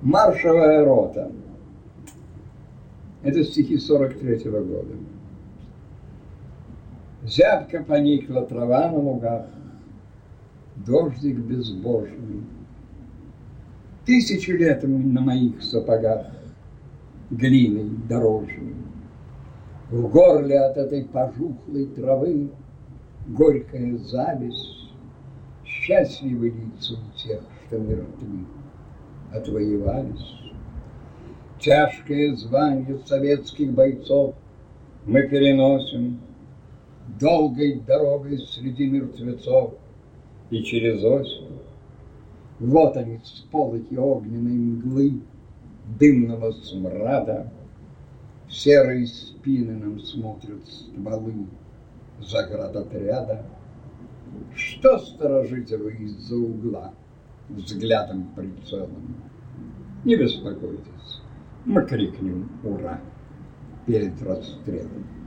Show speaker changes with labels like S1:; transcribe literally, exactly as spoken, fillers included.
S1: Маршевая рота. Это стихи сорок третьего года. Зябко поникла трава на лугах, дождик безбожный. Тысячи лет на моих сапогах глиной дорожной. В горле от этой пожухлой травы горькая зависть. Счастливы лица у тех, что мертвы, отвоевались. Тяжкое звание советских бойцов мы переносим долгой дорогой среди мертвецов и через осень. Вот они, сполохи огненной мглы, дымного смрада, серые спины нам смотрят стволы заградотряда. Что сторожите вы из-за угла взглядом прицелом? Не беспокойтесь, мы крикнем «Ура!» перед расстрелом.